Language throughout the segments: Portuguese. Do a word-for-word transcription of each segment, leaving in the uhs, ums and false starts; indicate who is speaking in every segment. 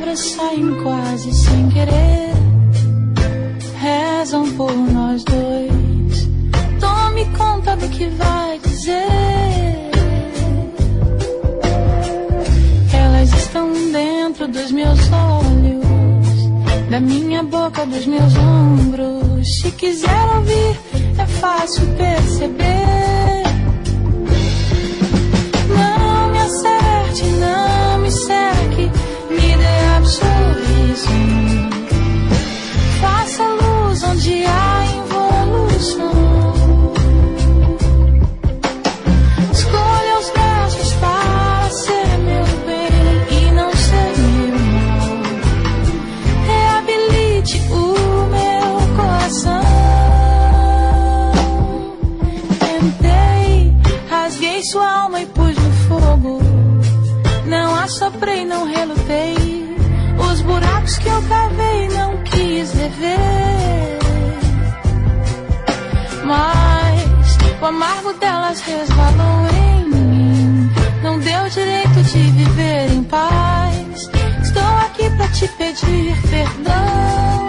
Speaker 1: palavras saem quase sem querer, rezam por nós dois. Tome conta do que vai dizer. Elas estão dentro dos meus olhos, da minha boca, dos meus ombros. Se quiser ouvir, é fácil perceber. Não me acerte, não me cerque, me dê absolução. Faça luz onde há involução. Escolha os versos para ser meu bem e não ser meu mal. Reabilite o meu coração. Tentei, rasguei sua alma e pus no fogo. Não assoprei, não relutei. Os buracos que eu cavei não quis rever. Mas o amargo delas resvalou em mim. Não deu direito de viver em paz. Estou aqui pra te pedir perdão.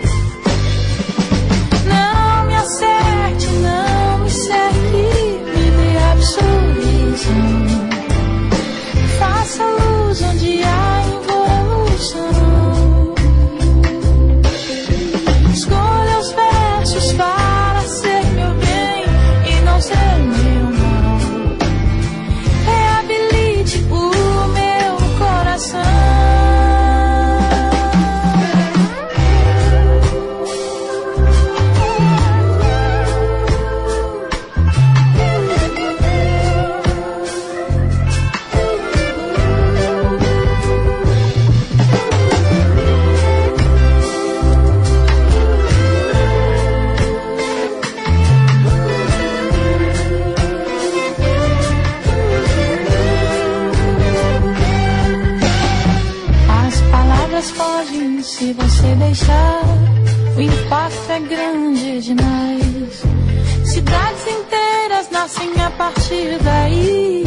Speaker 1: Não me acerte, não me cerque, me dê absolução. Faça luz onde há involução. Escolha os versos para ser meu bem e não ser meu mal. Reabilite o meu coração. Fogem se você deixar. O impacto é grande demais. Cidades inteiras nascem a partir daí.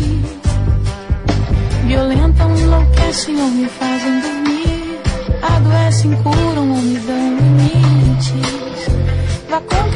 Speaker 1: Violentam, enlouquecem ou me fazem dormir. Adoecem, curam ou me dão limites. Vá com